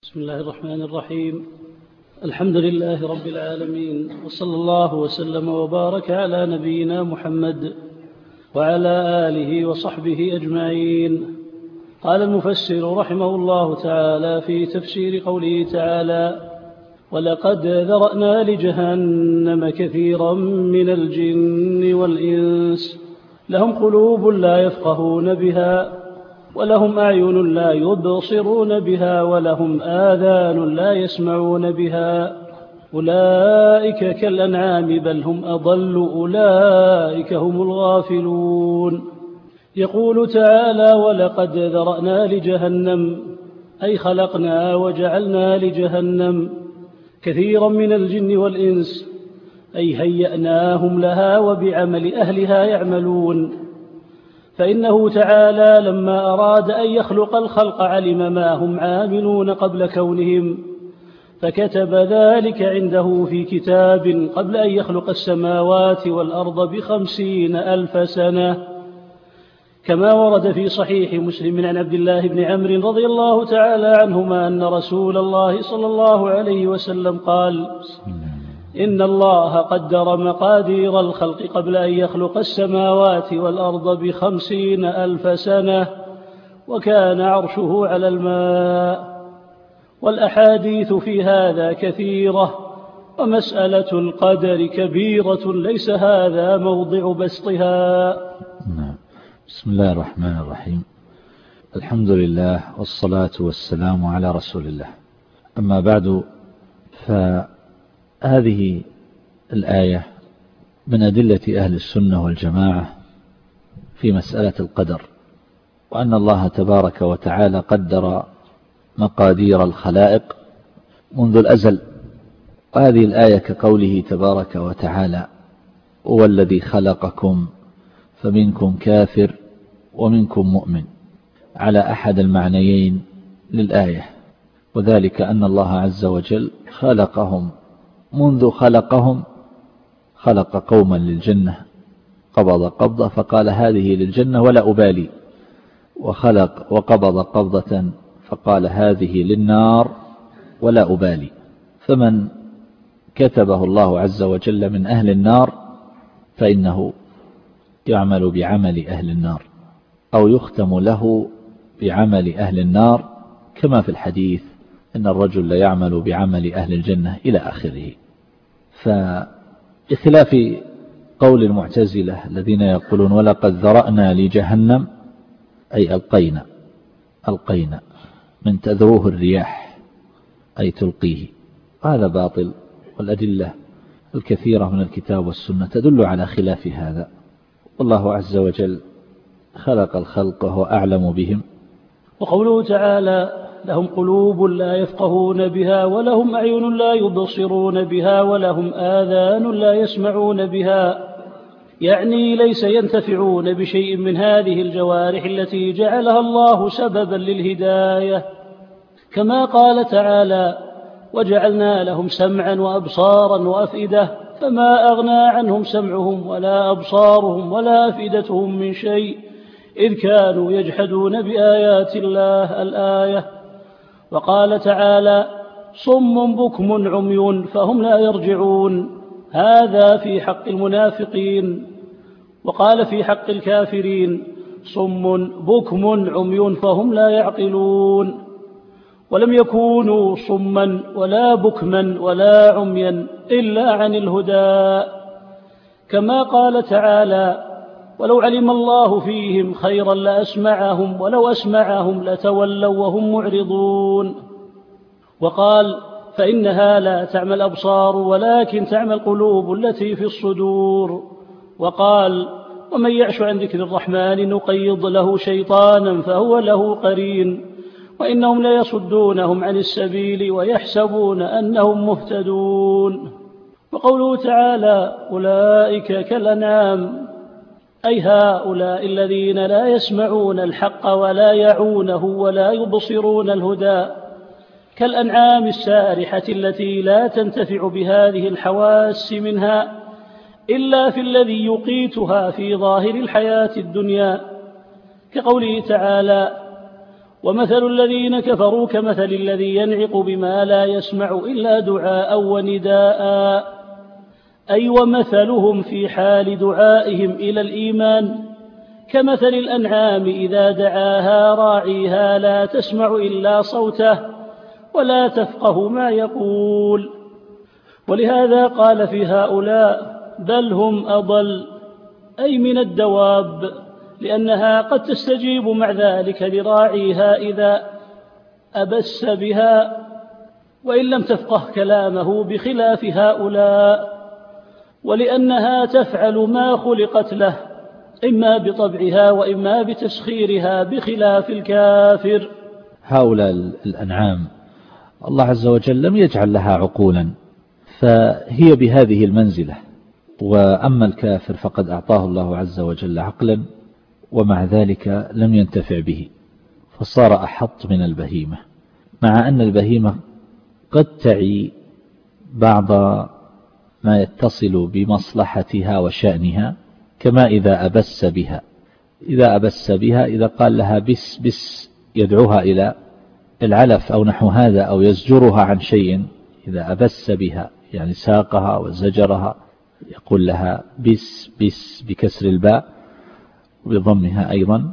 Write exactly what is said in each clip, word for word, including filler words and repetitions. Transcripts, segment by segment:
بسم الله الرحمن الرحيم. الحمد لله رب العالمين، وصلى الله وسلم وبارك على نبينا محمد وعلى آله وصحبه أجمعين. قال المفسر رحمه الله تعالى في تفسير قوله تعالى: ولقد ذرأنا لجهنم كثيرا من الجن والإنس لهم قلوب لا يفقهون بها ولهم أعين لا يبصرون بها ولهم آذان لا يسمعون بها أولئك كالأنعام بل هم أضل أولئك هم الغافلون. يقول تعالى: ولقد ذرأنا لجهنم، أي خلقنا وجعلنا لجهنم كثيرا من الجن والإنس، أي هيأناهم لها وبعمل أهلها يعملون. فإنه تعالى لما أراد أن يخلق الخلق علم ما هم عاملون قبل كونهم، فكتب ذلك عنده في كتاب قبل أن يخلق السماوات والأرض بخمسين ألف سنة، كما ورد في صحيح مسلم عن عبد الله بن عمرو رضي الله تعالى عنهما أن رسول الله صلى الله عليه وسلم قال: إن الله قدر مقادير الخلق قبل أن يخلق السماوات والأرض بخمسين ألف سنة، وكان عرشه على الماء. والأحاديث في هذا كثيرة، ومسألة القدر كبيرة، ليس هذا موضع بسطها. بسم الله الرحمن الرحيم. الحمد لله والصلاة والسلام على رسول الله. أما بعد، فهذه الآية من أدلة أهل السنة والجماعة في مسألة القدر، وأن الله تبارك وتعالى قدر مقادير الخلائق منذ الأزل. وهذه الآية كقوله تبارك وتعالى: هو الذي خلقكم فمنكم كافر ومنكم مؤمن، على أحد المعنيين للآية، وذلك أن الله عز وجل خلقهم منذ خلقهم خلق قوما للجنة قبض قبضة فقال هذه للجنة ولا أبالي، وخلق وقبض قبضة فقال هذه للنار ولا أبالي. فمن كتبه الله عز وجل من أهل النار فإنه يعمل بعمل أهل النار، أو يختم له بعمل أهل النار، كما في الحديث إن الرجل لا يعمل بعمل أهل الجنة إلى آخره. فبخلاف قول المعتزلة الذين يقولون ولقد ذرأنا لجهنم، أي ألقينا ألقينا من تذروه الرياح، أي تلقيه، هذا باطل. والأدلة الكثيرة من الكتاب والسنة تدل على خلاف هذا. والله عز وجل خلق الخلق وهو أعلم بهم. وقوله تعالى: لهم قلوب لا يفقهون بها ولهم أعين لا يبصرون بها ولهم آذان لا يسمعون بها، يعني ليس ينتفعون بشيء من هذه الجوارح التي جعلها الله سببا للهداية، كما قال تعالى: وجعلنا لهم سمعا وأبصارا وأفئدة فما أغنى عنهم سمعهم ولا أبصارهم ولا أفئدتهم من شيء إذ كانوا يجحدون بآيات الله. الآية. وقال تعالى: صم بكم عمي فهم لا يرجعون، هذا في حق المنافقين. وقال في حق الكافرين: صم بكم عمي فهم لا يعقلون. ولم يكونوا صما ولا بكما ولا عميا إلا عن الهدى، كما قال تعالى: ولو علم الله فيهم خيرا لأسمعهم ولو أسمعهم لتولوا وهم معرضون. وقال: فإنها لا تعمى الأبصار ولكن تعمى القلوب التي في الصدور. وقال: ومن يعش عن ذكر الرحمن نقيض له شيطانا فهو له قرين وإنهم ليصدونهم عن السبيل ويحسبون أنهم مهتدون. وقوله تعالى: أولئك كالأنعام، أي هؤلاء الذين لا يسمعون الحق ولا يعونه ولا يبصرون الهدى، كالأنعام السارحة التي لا تنتفع بهذه الحواس منها إلا في الذي يقيتها في ظاهر الحياة الدنيا، كقوله تعالى: ومثل الذين كفروا كمثل الذي ينعق بما لا يسمع إلا دعاء ونداء، أي ومثلهم في حال دعائهم إلى الإيمان كمثل الأنعام إذا دعاها راعيها لا تسمع إلا صوته ولا تفقه ما يقول. ولهذا قال في هؤلاء بل هم أضل، أي من الدواب، لأنها قد تستجيب مع ذلك لراعيها إذا أبس بها وإن لم تفقه كلامه، بخلاف هؤلاء، ولأنها تفعل ما خلقت له إما بطبعها وإما بتسخيرها، بخلاف الكافر. هؤلاء الأنعام الله عز وجل لم يجعل لها عقولا، فهي بهذه المنزلة، وأما الكافر فقد أعطاه الله عز وجل عقلا ومع ذلك لم ينتفع به، فصار أحط من البهيمة، مع أن البهيمة قد تعي بعض ما يتصل بمصلحتها وشأنها، كما إذا أبس بها إذا أبس بها إذا قال لها بس بس يدعوها إلى العلف أو نحو هذا، أو يزجرها عن شيء، إذا أبس بها يعني ساقها وزجرها، يقول لها بس بس بكسر الباء وبضمها أيضا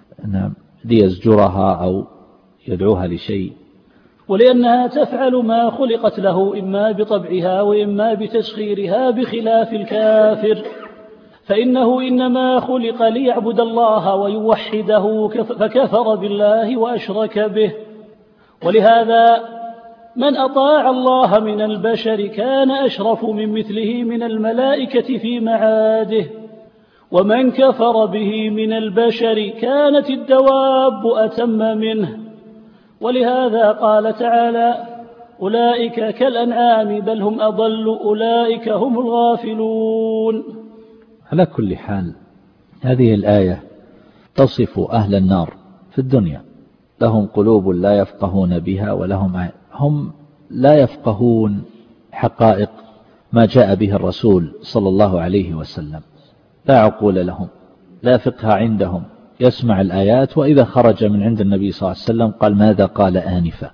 ليزجرها أو يدعوها لشيء. ولأنها تفعل ما خلقت له إما بطبعها وإما بتسخيرها، بخلاف الكافر، فإنه إنما خلق ليعبد الله ويوحده فكفر بالله وأشرك به. ولهذا من أطاع الله من البشر كان أشرف من مثله من الملائكة في معاده، ومن كفر به من البشر كانت الدواب أتم منه. ولهذا قال تعالى أولئك كالأنعام بل هم أضل أولئك هم الغافلون. على كل حال هذه الآية تصف أهل النار في الدنيا، لهم قلوب لا يفقهون بها ولهم عين، هم لا يفقهون حقائق ما جاء به الرسول صلى الله عليه وسلم، لا عقول لهم، لا فقه عندهم، يسمع الآيات وإذا خرج من عند النبي صلى الله عليه وسلم قال ماذا قال آنفا،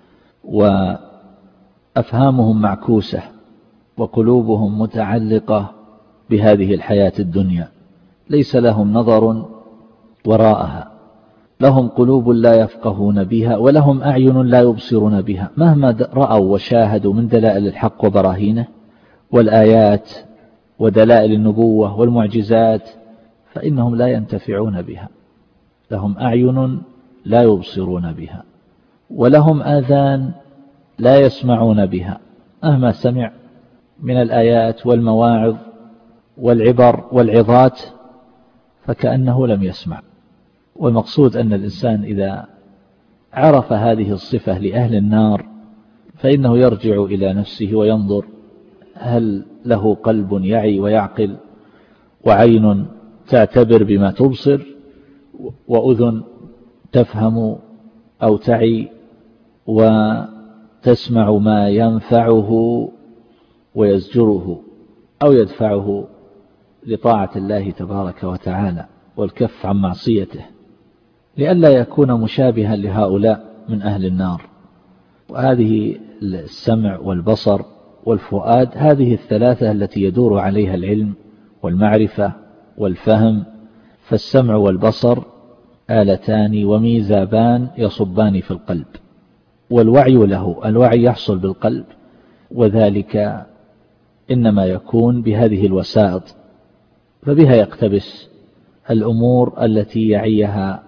وأفهامهم معكوسة وقلوبهم متعلقة بهذه الحياة الدنيا، ليس لهم نظر وراءها، لهم قلوب لا يفقهون بها ولهم أعين لا يبصرون بها، مهما رأوا وشاهدوا من دلائل الحق وبراهينه والآيات ودلائل النبوة والمعجزات فإنهم لا ينتفعون بها. لهم أعين لا يبصرون بها ولهم آذان لا يسمعون بها، مهما سمع من الآيات والمواعظ والعبر والعظات فكأنه لم يسمع. والمقصود أن الإنسان إذا عرف هذه الصفة لأهل النار فإنه يرجع إلى نفسه وينظر هل له قلب يعي ويعقل، وعين تعتبر بما تبصر، وأذن تفهم أو تعي وتسمع ما ينفعه ويزجره أو يدفعه لطاعة الله تبارك وتعالى والكف عن معصيته، لئلا يكون مشابها لهؤلاء من أهل النار. وهذه السمع والبصر والفؤاد هذه الثلاثة التي يدور عليها العلم والمعرفة والفهم، فالسمع والبصر آلتان وميزابان يصبان في القلب، والوعي له الوعي يحصل بالقلب، وذلك إنما يكون بهذه الوسائط، فبها يقتبس الأمور التي يعيها.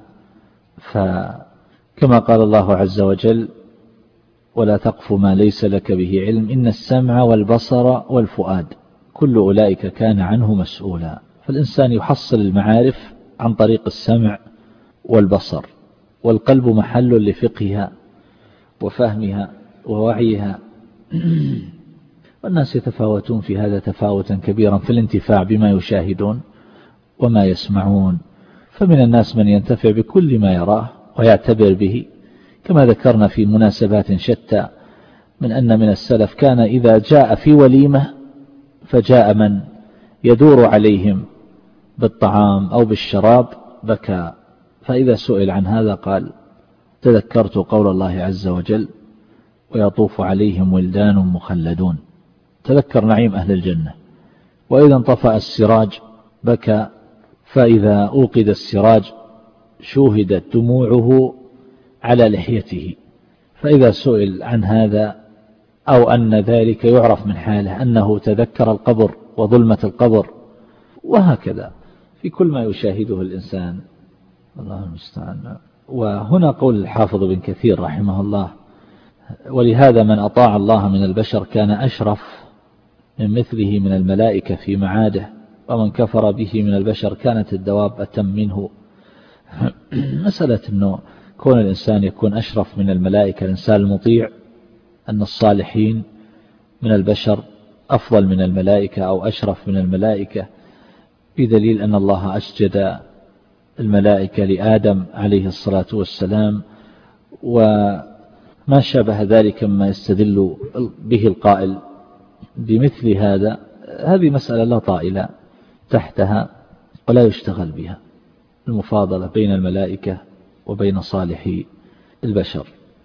فكما قال الله عز وجل ولا تقف ما ليس لك به علم إن السمع والبصر والفؤاد كل أولئك كان عنه مسؤولا. فالإنسان يحصل المعارف عن طريق السمع والبصر، والقلب محل لفقهها وفهمها ووعيها. والناس يتفاوتون في هذا تفاوتا كبيرا في الانتفاع بما يشاهدون وما يسمعون، فمن الناس من ينتفع بكل ما يراه ويعتبر به، كما ذكرنا في مناسبات شتى من أن من السلف كان إذا جاء في وليمة فجاء من يدور عليهم بالطعام أو بالشراب بكى، فإذا سئل عن هذا قال تذكرت قول الله عز وجل ويطوف عليهم ولدان مخلدون، تذكر نعيم أهل الجنة. وإذا انطفأ السراج بكى، فإذا أوقد السراج شوهدت دموعه على لحيته. فإذا سئل عن هذا أو أن ذلك يعرف من حاله أنه تذكر القبر وظلمة القبر، وهكذا في كل ما يشاهده الإنسان، الله المستعان. وهنا قول الحافظ بن كثير رحمه الله: ولهذا من أطاع الله من البشر كان أشرف من مثله من الملائكة في معاده، ومن كفر به من البشر كانت الدواب أتم منه. مسألة أنه كون الإنسان يكون أشرف من الملائكة، الإنسان المطيع، أن الصالحين من البشر أفضل من الملائكة أو أشرف من الملائكة، بدليل أن الله أسجد الملائكة لآدم عليه الصلاة والسلام، وما شابه ذلك مما يستدل به القائل بمثل هذا. هذه مسألة لا طائل تحتها ولا يشتغل بها، المفاضلة بين الملائكة وبين صالحي البشر.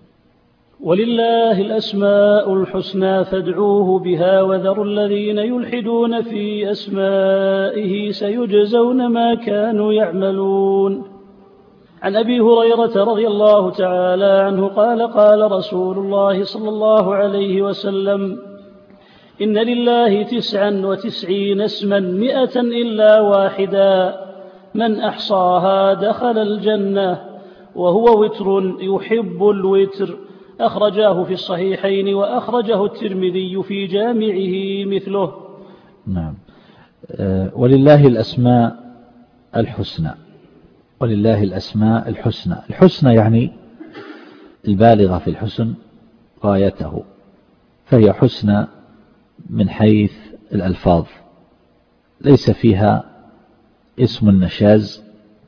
ولله الأسماء الحسنى فادعوه بها وذروا الذين يلحدون في أسمائه سيجزون ما كانوا يعملون. عن أبي هريرة رضي الله تعالى عنه قال: قال رسول الله صلى الله عليه وسلم: إن لله تسعا وتسعين اسما مئة إلا واحدا من أحصاها دخل الجنة وهو وتر يحب الوتر. أخرجاه في الصحيحين وأخرجه الترمذي في جامعه مثله. نعم. أه ولله الأسماء الحسنى، ولله الأسماء الحسنى. الحسنى يعني البالغة في الحسن غايته، فهي حسنى من حيث الألفاظ، ليس فيها اسم النشاز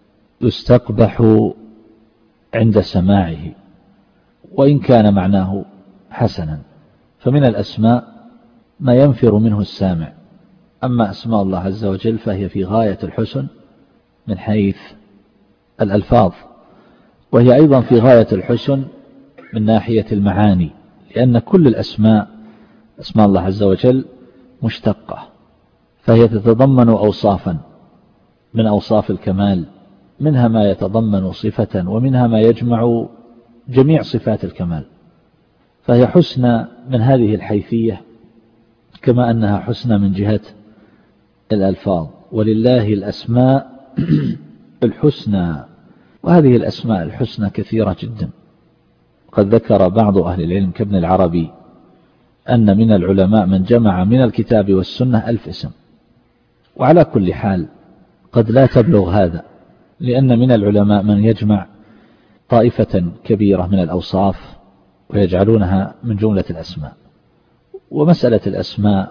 يستقبح عند سماعه وإن كان معناه حسنا. فمن الأسماء ما ينفر منه السامع، أما أسماء الله عز وجل فهي في غاية الحسن من حيث الألفاظ، وهي أيضا في غاية الحسن من ناحية المعاني، لأن كل الأسماء أسماء الله عز وجل مشتقة، فهي تتضمن أوصافا من أوصاف الكمال، منها ما يتضمن صفة ومنها ما يجمع جميع صفات الكمال، فهي حسنى من هذه الحيثية كما أنها حسنى من جهة الألفاظ. ولله الأسماء الحسنى، وهذه الأسماء الحسنى كثيرة جدا. قد ذكر بعض أهل العلم كابن العربي أن من العلماء من جمع من الكتاب والسنة ألف اسم، وعلى كل حال قد لا تبلغ هذا، لأن من العلماء من يجمع طائفة كبيرة من الأوصاف ويجعلونها من جملة الأسماء. ومسألة الأسماء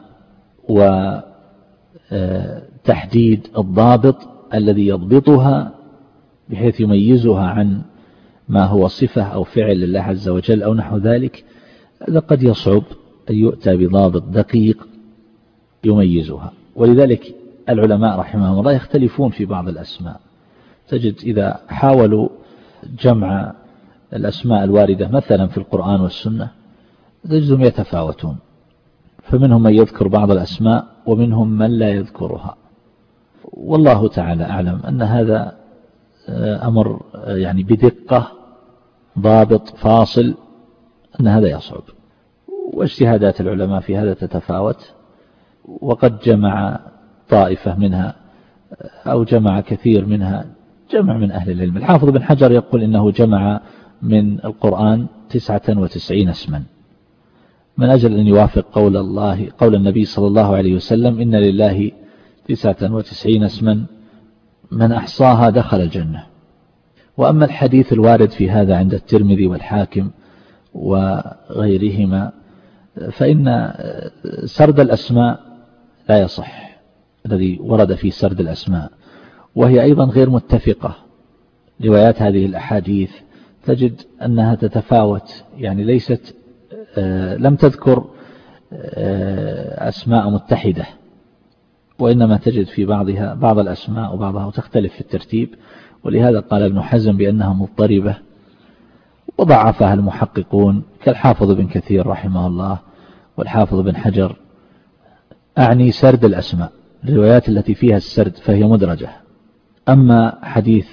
وتحديد الضابط الذي يضبطها بحيث يميزها عن ما هو صفة أو فعل لله عز وجل أو نحو ذلك، هذا قد يصعب أن يؤتى بضابط دقيق يميزها. ولذلك العلماء رحمهم الله يختلفون في بعض الأسماء. تجد إذا حاولوا جمع الأسماء الواردة مثلا في القرآن والسنة تجدهم يتفاوتون، فمنهم من يذكر بعض الأسماء ومنهم من لا يذكرها. والله تعالى أعلم أن هذا أمر يعني بدقة ضابط فاصل، أن هذا يصعب، واجتهادات العلماء في هذا تتفاوت، وقد جمع طائفة منها أو جمع كثير منها جمع من أهل العلم. الحافظ بن حجر يقول إنه جمع من القرآن تسعة وتسعين اسما، من أجل أن يوافق قول الله قول النبي صلى الله عليه وسلم: إن لله تسعة وتسعين اسما من أحصاها دخل الجنة. وأما الحديث الوارد في هذا عند الترمذي والحاكم وغيرهما فإن سرد الأسماء لا يصح، الذي ورد في سرد الأسماء، وهي أيضا غير متفقة. روايات هذه الأحاديث تجد أنها تتفاوت، يعني ليست لم تذكر أسماء متحدة، وإنما تجد في بعضها بعض الأسماء وبعضها تختلف في الترتيب. ولهذا قال ابن حزم بأنها مضطربة، وضعفها المحققون كالحافظ بن كثير رحمه الله والحافظ بن حجر. أعني سرد الأسماء، الروايات التي فيها السرد فهي مدرجة. أما حديث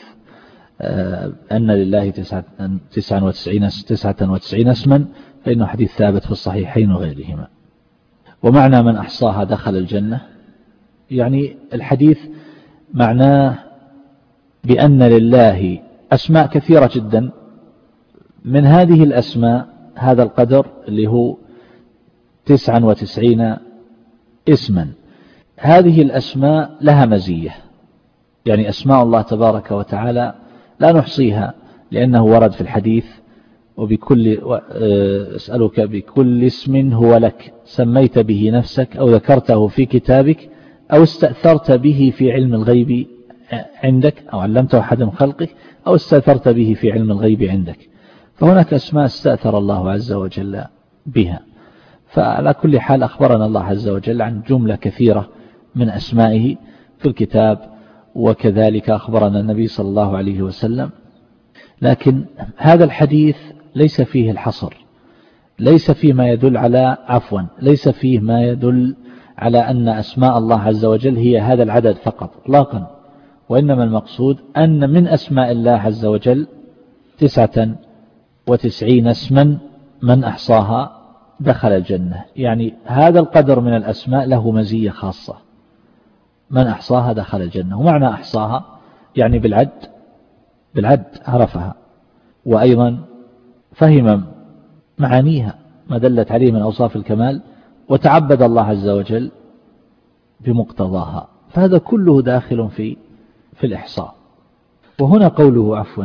أن لله تسعة وتسعين, تسعة وتسعين اسما فإنه حديث ثابت في الصحيحين وغيرهما. ومعنى من أحصاها دخل الجنة، يعني الحديث معناه بأن لله أسماء كثيرة جدا، من هذه الأسماء هذا القدر اللي هو تسعة وتسعين اسما. هذه الأسماء لها مزية، يعني أسماء الله تبارك وتعالى لا نحصيها، لأنه ورد في الحديث وبكل أسألك بكل اسم هو لك سميت به نفسك أو ذكرته في كتابك أو استأثرت به في علم الغيب عندك أو علمته أحد من خلقك أو استأثرت به في علم الغيب عندك. فهناك أسماء استأثر الله عز وجل بها. فعلى كل حال أخبرنا الله عز وجل عن جملة كثيرة من أسمائه في الكتاب، وكذلك أخبرنا النبي صلى الله عليه وسلم. لكن هذا الحديث ليس فيه الحصر، ليس فيه ما يدل على عفوا ليس فيه ما يدل على أن أسماء الله عز وجل هي هذا العدد فقط إطلاقا، وإنما المقصود أن من أسماء الله عز وجل تسعة وتسعين اسما من أحصاها دخل الجنة. يعني هذا القدر من الأسماء له مزية خاصة، من أحصاها دخل الجنة. ومعنى أحصاها يعني بالعد بالعد عرفها، وأيضا فهم معانيها ما دلت عليه من أوصاف الكمال، وتعبد الله عز وجل بمقتضاها. فهذا كله داخل في في الإحصاء. وهنا قوله عفوا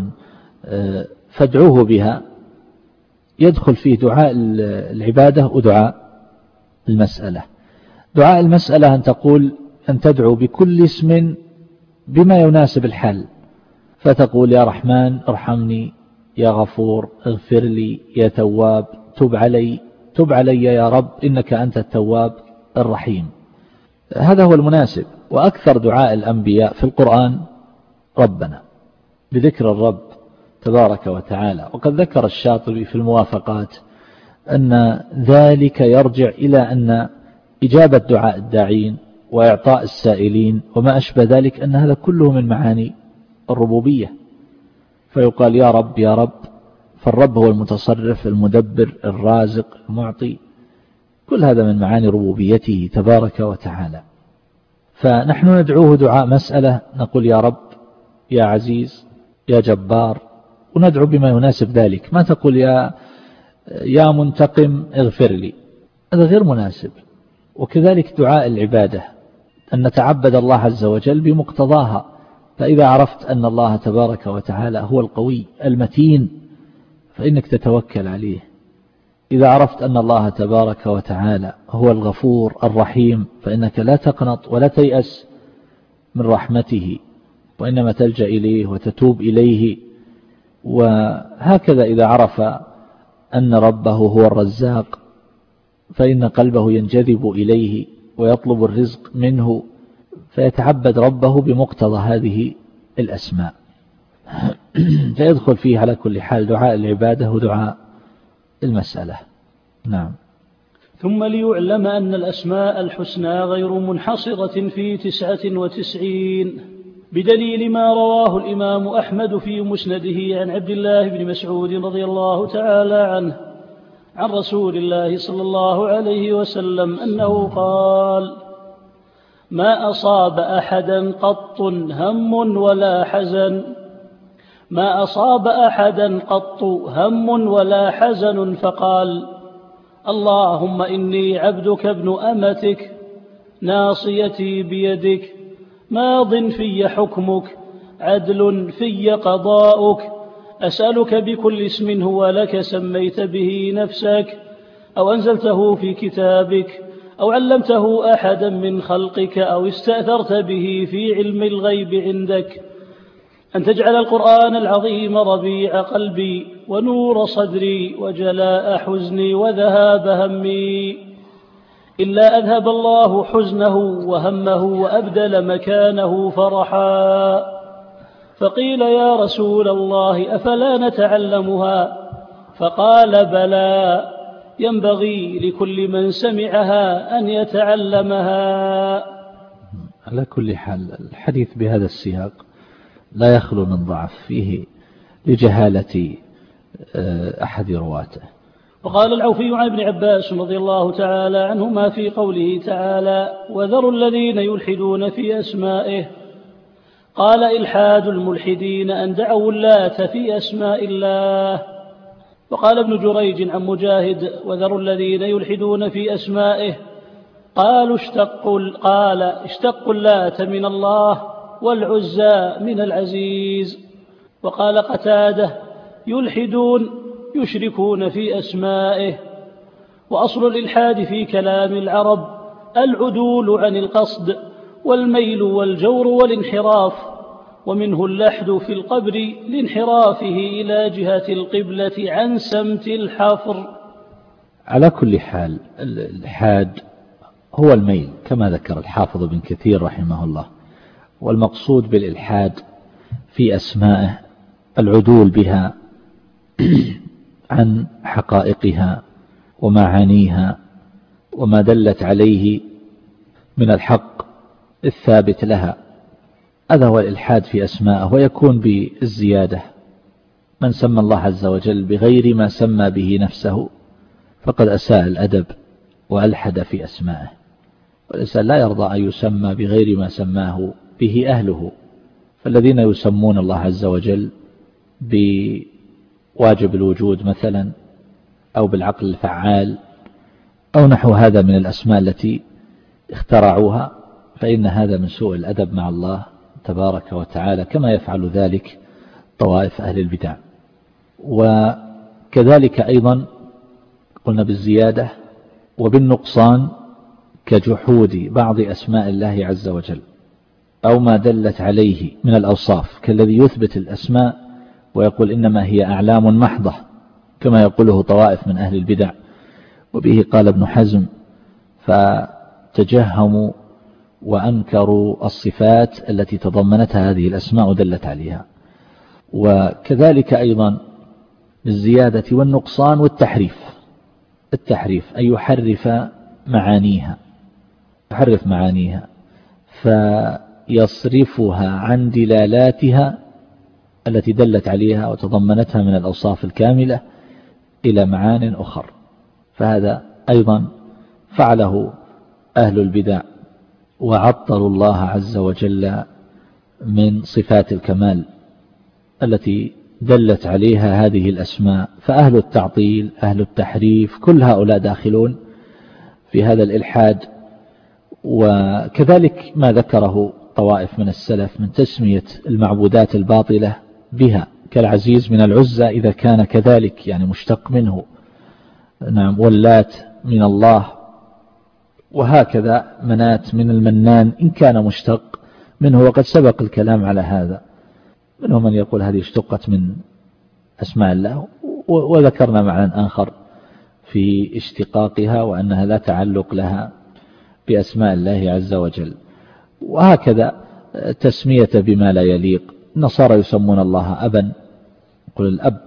فادعوه بها يدخل فيه دعاء العبادة ودعاء المسألة. دعاء المسألة أن تقول أن تدعو بكل اسم بما يناسب الحال، فتقول يا رحمن ارحمني، يا غفور اغفر لي، يا تواب تب علي تب علي يا رب إنك أنت التواب الرحيم. هذا هو المناسب. وأكثر دعاء الأنبياء في القرآن ربنا، بذكر الرب تبارك وتعالى. وقد ذكر الشاطبي في الموافقات أن ذلك يرجع إلى أن إجابة دعاء الداعين وإعطاء السائلين وما أشبه ذلك أن هذا كله من معاني الربوبية. فيقال يا رب يا رب، فالرب هو المتصرف المدبر الرازق المعطي، كل هذا من معاني ربوبيته تبارك وتعالى. فنحن ندعوه دعاء مسألة، نقول يا رب يا عزيز يا جبار، وندعو بما يناسب ذلك. ما تقول يا يا منتقم اغفر لي، هذا غير مناسب. وكذلك دعاء العبادة أن نتعبد الله عز وجل بمقتضاها. فإذا عرفت أن الله تبارك وتعالى هو القوي المتين فإنك تتوكل عليه. إذا عرفت أن الله تبارك وتعالى هو الغفور الرحيم فإنك لا تقنط ولا تيأس من رحمته، وإنما تلجأ إليه وتتوب إليه. وهكذا إذا عرف أن ربه هو الرزاق فإن قلبه ينجذب إليه ويطلب الرزق منه، فيتعبد ربه بمقتضى هذه الأسماء. فيدخل فيه على كل حال دعاء العبادة ودعاء المسألة. نعم. ثم ليعلم أن الأسماء الحسنى غير منحصرة في تسعة وتسعين، بدليل ما رواه الإمام أحمد في مسنده عن عبد الله بن مسعود رضي الله تعالى عنه عن رسول الله صلى الله عليه وسلم أنه قال: ما أصاب أحدا قط هم ولا حزن ما أصاب أحدا قط هم ولا حزن فقال: اللهم إني عبدك ابن أمتك ناصيتي بيدك ماض في حكمك عدل في قضاؤك أسألك بكل اسم هو لك سميت به نفسك أو أنزلته في كتابك أو علمته أحدا من خلقك أو استأثرت به في علم الغيب عندك أن تجعل القرآن العظيم ربيع قلبي ونور صدري وجلاء حزني وذهاب همي، إلا أذهب الله حزنه وهمه وأبدل مكانه فرحا. فقيل: يا رسول الله أفلا نتعلمها؟ فقال بلى، ينبغي لكل من سمعها أن يتعلمها. على كل حال الحديث بهذا السياق لا يخلو من ضعف فيه لجهالة أحد رواته. وقال العوفي عن ابن عباس رضي الله تعالى عنهما في قوله تعالى: وذروا الذين يلحدون في أسمائه، قال: إلحاد الملحدين أن دعوا اللات في أسماء الله. وقال ابن جريج عن مجاهد: وذروا الذين يلحدون في أسمائه، قالوا اشتقوا قال اشتقوا اللات من الله والعزى من العزيز. وقال قتادة: يلحدون يشركون في أسمائه. وأصل الإلحاد في كلام العرب العدول عن القصد والميل والجور والانحراف، ومنه اللحد في القبر لانحرافه إلى جهة القبلة عن سمت الحفر. على كل حال الإلحاد هو الميل كما ذكر الحافظ بن كثير رحمه الله، والمقصود بالإلحاد في أسمائه العدول بها عن حقائقها ومعانيها وما دلت عليه من الحق الثابت لها. هذا هو الإلحاد في أسمائه، ويكون بالزيادة. من سمى الله عز وجل بغير ما سمى به نفسه فقد أساء الأدب وألحد في أسمائه، والإنسان لا يرضى أن يسمى بغير ما سماه به أهله. فالذين يسمون الله عز وجل بواجب الوجود مثلا، أو بالعقل الفعال، أو نحو هذا من الأسماء التي اخترعوها، فإن هذا من سوء الأدب مع الله تبارك وتعالى، كما يفعل ذلك طوائف أهل البدع. وكذلك أيضا قلنا بالزيادة وبالنقصان كجحود بعض أسماء الله عز وجل أو ما دلت عليه من الأوصاف، كالذي يثبت الأسماء ويقول إنما هي أعلام محضة، كما يقوله طوائف من أهل البدع. وبه قال ابن حزم: فتجهموا وأنكروا الصفات التي تضمنتها هذه الأسماء ودلت عليها. وكذلك أيضا بالزيادة والنقصان والتحريف، التحريف أن يحرف معانيها يحرف معانيها فيصرفها عن دلالاتها التي دلت عليها وتضمنتها من الأوصاف الكاملة إلى معان أخر. فهذا أيضا فعله أهل البدع، وعطلوا الله عز وجل من صفات الكمال التي دلت عليها هذه الأسماء. فأهل التعطيل أهل التحريف كل هؤلاء داخلون في هذا الإلحاد. وكذلك ما ذكره طوائف من السلف من تسمية المعبودات الباطلة بها، كالعزيز من العزى إذا كان كذلك يعني مشتق منه، نعم، واللات من الله، وهكذا منات من المنان إن كان مشتق منه، وقد سبق الكلام على هذا. منهم من يقول هذه اشتقت من أسماء الله، وذكرنا معنى آخر في اشتقاقها وأنها لا تعلق لها بأسماء الله عز وجل. وهكذا تسمية بما لا يليق. النصارى يسمون الله أبا، يقول الأب.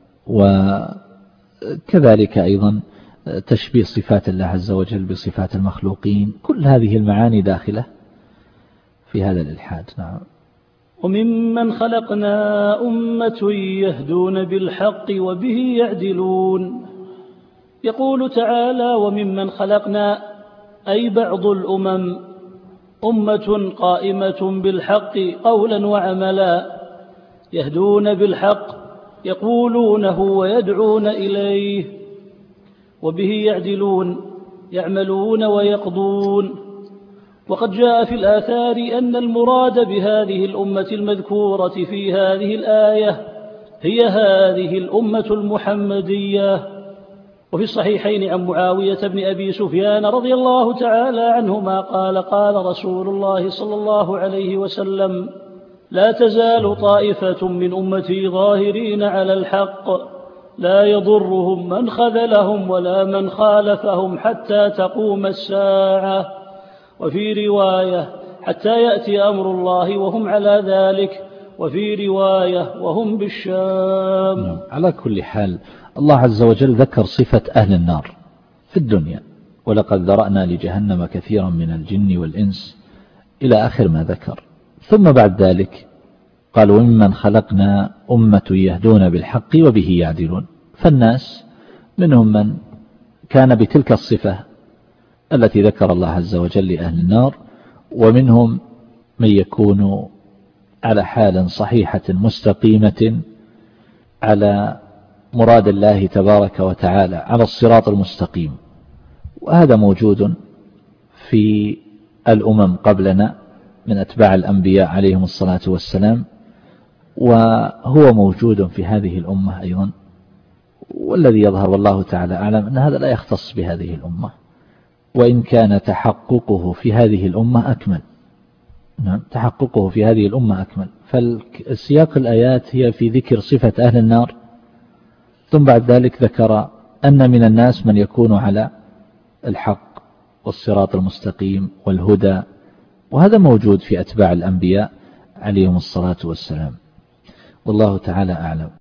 وكذلك أيضا تشبيه صفات الله عز وجل بصفات المخلوقين. كل هذه المعاني داخلة في هذا الإلحاد. نعم. وممن خلقنا أمة يهدون بالحق وبه يعدلون. يقول تعالى: وممن خلقنا، أي بعض الأمم، أمة قائمة بالحق قولا وعملا، يهدون بالحق يقولونه ويدعون إليه، وبه يعدلون يعملون ويقضون. وقد جاء في الآثار أن المراد بهذه الأمة المذكورة في هذه الآية هي هذه الأمة المحمدية. وفي الصحيحين عن معاوية بن أبي سفيان رضي الله تعالى عنهما قال: قال رسول الله صلى الله عليه وسلم: لا تزال طائفة من أمتي ظاهرين على الحق، لا يضرهم من خذلهم ولا من خالفهم حتى تقوم الساعة. وفي رواية: حتى يأتي أمر الله وهم على ذلك، وفي رواية وهم بالشام. على كل حال الله عز وجل ذكر صفة أهل النار في الدنيا، ولقد ذرأنا لجهنم كثيرا من الجن والإنس إلى آخر ما ذكر. ثم بعد ذلك قال وممن خلقنا أمة يهدون بالحق وبه يعدلون. فالناس منهم من كان بتلك الصفة التي ذكر الله عز وجل لأهل النار، ومنهم من يكون على حال صحيحة مستقيمة على مراد الله تبارك وتعالى، على الصراط المستقيم. وهذا موجود في الأمم قبلنا من أتباع الأنبياء عليهم الصلاة والسلام، وهو موجود في هذه الأمة أيضا. والذي يظهر والله تعالى أعلم أن هذا لا يختص بهذه الأمة، وإن كان تحققه في هذه الأمة أكمل. نعم، تحققه في هذه الأمة أكمل. فالسياق الآيات هي في ذكر صفة أهل النار، ثم بعد ذلك ذكر أن من الناس من يكون على الحق والصراط المستقيم والهدى، وهذا موجود في أتباع الأنبياء عليهم الصلاة والسلام. والله تعالى أعلم.